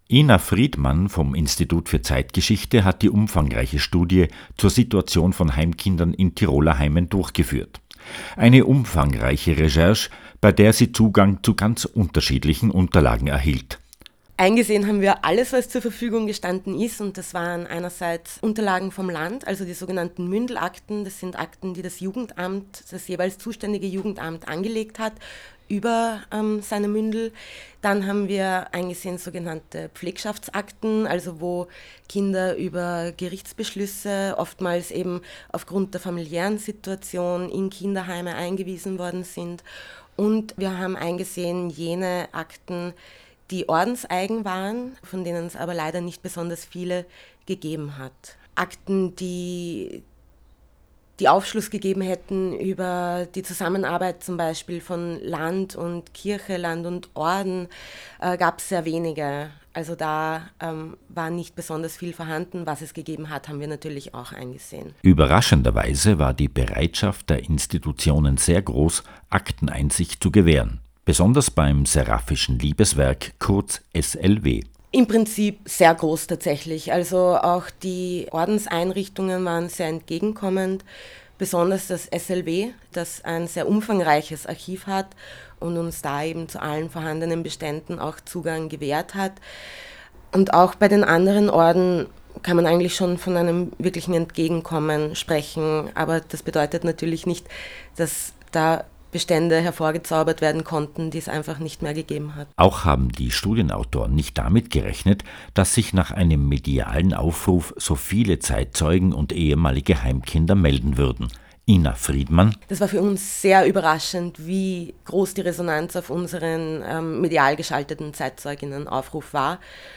Ina Friedmann vom Institut für Zeitgeschichte hat die umfangreiche Studie zur Situation von Heimkindern in Tiroler Heimen durchgeführt. Eine umfangreiche Recherche, bei der sie Zugang zu ganz unterschiedlichen Unterlagen erhielt. Eingesehen haben wir alles, was zur Verfügung gestanden ist, und das waren einerseits Unterlagen vom Land, also die sogenannten Mündelakten. Das sind Akten, die das Jugendamt, das jeweils zuständige Jugendamt angelegt hat über seine Mündel. Dann haben wir eingesehen sogenannte Pflegschaftsakten, also wo Kinder über Gerichtsbeschlüsse, oftmals eben aufgrund der familiären Situation, in Kinderheime eingewiesen worden sind. Und wir haben eingesehen jene Akten, die ordenseigen waren, von denen es aber leider nicht besonders viele gegeben hat. Akten, die Aufschluss gegeben hätten über die Zusammenarbeit zum Beispiel von Land und Kirche, Land und Orden, gab es sehr wenige. Also da war nicht besonders viel vorhanden. Was es gegeben hat, haben wir natürlich auch eingesehen. Überraschenderweise war die Bereitschaft der Institutionen sehr groß, Akteneinsicht zu gewähren. Besonders beim Seraphischen Liebeswerk, kurz SLW. Im Prinzip sehr groß tatsächlich. Also auch die Ordenseinrichtungen waren sehr entgegenkommend. Besonders das SLW, das ein sehr umfangreiches Archiv hat und uns da eben zu allen vorhandenen Beständen auch Zugang gewährt hat. Und auch bei den anderen Orden kann man eigentlich schon von einem wirklichen Entgegenkommen sprechen. Aber das bedeutet natürlich nicht, dass da Bestände hervorgezaubert werden konnten, die es einfach nicht mehr gegeben hat. Auch haben die Studienautoren nicht damit gerechnet, dass sich nach einem medialen Aufruf so viele Zeitzeugen und ehemalige Heimkinder melden würden. Ina Friedmann. Das war für uns sehr überraschend, wie groß die Resonanz auf unseren medial geschalteten Zeitzeuginnenaufruf war.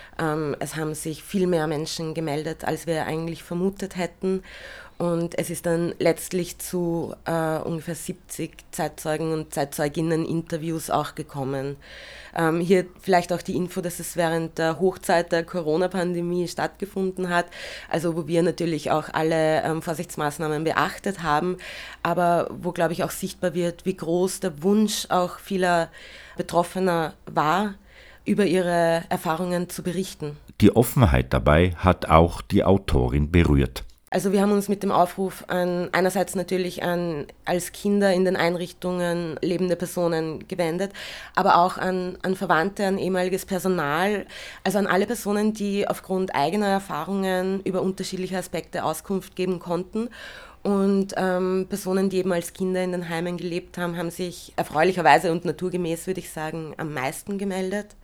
Es haben sich viel mehr Menschen gemeldet, als wir eigentlich vermutet hätten. Und es ist dann letztlich zu ungefähr 70 Zeitzeugen- und Zeitzeuginnen-Interviews auch gekommen. Hier vielleicht auch die Info, dass es während der Hochzeit der Corona-Pandemie stattgefunden hat, also wo wir natürlich auch alle Vorsichtsmaßnahmen beachtet haben, aber wo, glaube ich, auch sichtbar wird, wie groß der Wunsch auch vieler Betroffener war, über ihre Erfahrungen zu berichten. Die Offenheit dabei hat auch die Autorin berührt. Also wir haben uns mit dem Aufruf einerseits natürlich an als Kinder in den Einrichtungen lebende Personen gewendet, aber auch an Verwandte, an ehemaliges Personal, also an alle Personen, die aufgrund eigener Erfahrungen über unterschiedliche Aspekte Auskunft geben konnten. Und Personen, die eben als Kinder in den Heimen gelebt haben, haben sich erfreulicherweise und naturgemäß, würde ich sagen, am meisten gemeldet.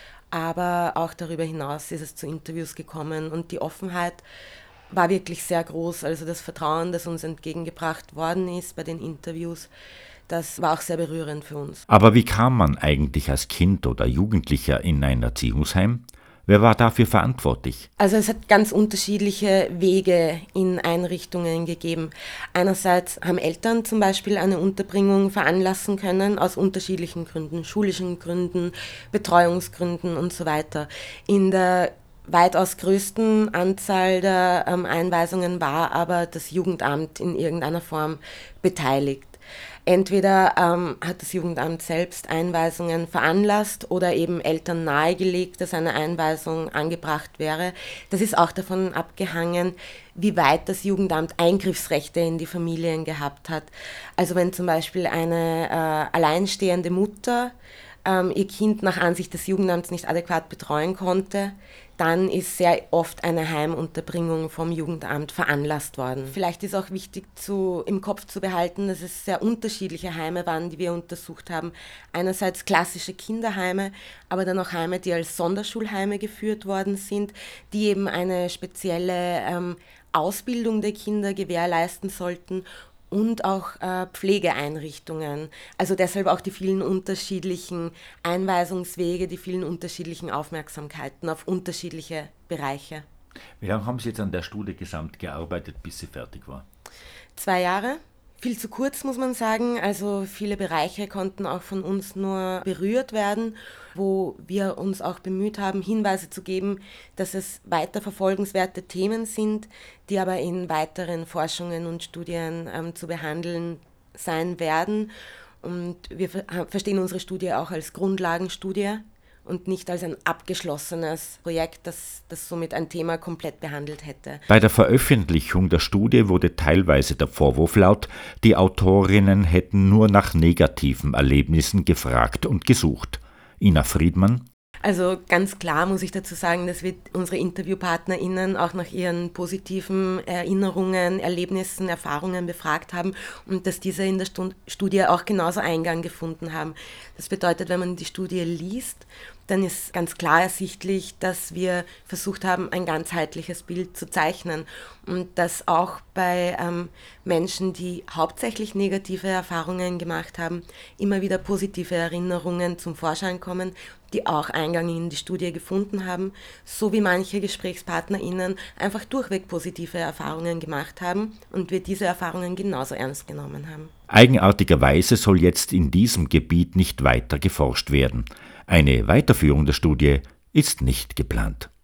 Aber auch darüber hinaus ist es zu Interviews gekommen und die Offenheit war wirklich sehr groß. Also das Vertrauen, das uns entgegengebracht worden ist bei den Interviews, das war auch sehr berührend für uns. Aber wie kam man eigentlich als Kind oder Jugendlicher in ein Erziehungsheim? Wer war dafür verantwortlich? Also es hat ganz unterschiedliche Wege in Einrichtungen gegeben. Einerseits haben Eltern zum Beispiel eine Unterbringung veranlassen können, aus unterschiedlichen Gründen, schulischen Gründen, Betreuungsgründen und so weiter. In der weitaus größten Anzahl der Einweisungen war aber das Jugendamt in irgendeiner Form beteiligt. Entweder hat das Jugendamt selbst Einweisungen veranlasst oder eben Eltern nahegelegt, dass eine Einweisung angebracht wäre. Das ist auch davon abgehangen, wie weit das Jugendamt Eingriffsrechte in die Familien gehabt hat. Also wenn zum Beispiel eine alleinstehende Mutter ihr Kind nach Ansicht des Jugendamts nicht adäquat betreuen konnte, dann ist sehr oft eine Heimunterbringung vom Jugendamt veranlasst worden. Vielleicht ist auch wichtig im Kopf zu behalten, dass es sehr unterschiedliche Heime waren, die wir untersucht haben. Einerseits klassische Kinderheime, aber dann auch Heime, die als Sonderschulheime geführt worden sind, die eben eine spezielle Ausbildung der Kinder gewährleisten sollten. Und auch Pflegeeinrichtungen. Also deshalb auch die vielen unterschiedlichen Einweisungswege, die vielen unterschiedlichen Aufmerksamkeiten auf unterschiedliche Bereiche. Wie lange haben Sie jetzt an der Studie gesamt gearbeitet, bis sie fertig war? 2 Jahre. Viel zu kurz, muss man sagen. Also viele Bereiche konnten auch von uns nur berührt werden, wo wir uns auch bemüht haben, Hinweise zu geben, dass es weiter verfolgenswerte Themen sind, die aber in weiteren Forschungen und Studien zu behandeln sein werden. Und wir verstehen unsere Studie auch als Grundlagenstudie und nicht als ein abgeschlossenes Projekt, das somit ein Thema komplett behandelt hätte. Bei der Veröffentlichung der Studie wurde teilweise der Vorwurf laut, die Autorinnen hätten nur nach negativen Erlebnissen gefragt und gesucht. Ina Friedmann: Also ganz klar muss ich dazu sagen, dass wir unsere InterviewpartnerInnen auch nach ihren positiven Erinnerungen, Erlebnissen, Erfahrungen befragt haben und dass diese in der Studie auch genauso Eingang gefunden haben. Das bedeutet, wenn man die Studie liest, dann ist ganz klar ersichtlich, dass wir versucht haben, ein ganzheitliches Bild zu zeichnen und dass auch bei Menschen, die hauptsächlich negative Erfahrungen gemacht haben, immer wieder positive Erinnerungen zum Vorschein kommen, die auch Eingang in die Studie gefunden haben, so wie manche GesprächspartnerInnen einfach durchweg positive Erfahrungen gemacht haben und wir diese Erfahrungen genauso ernst genommen haben. Eigenartigerweise soll jetzt in diesem Gebiet nicht weiter geforscht werden. Eine Weiterführung der Studie ist nicht geplant.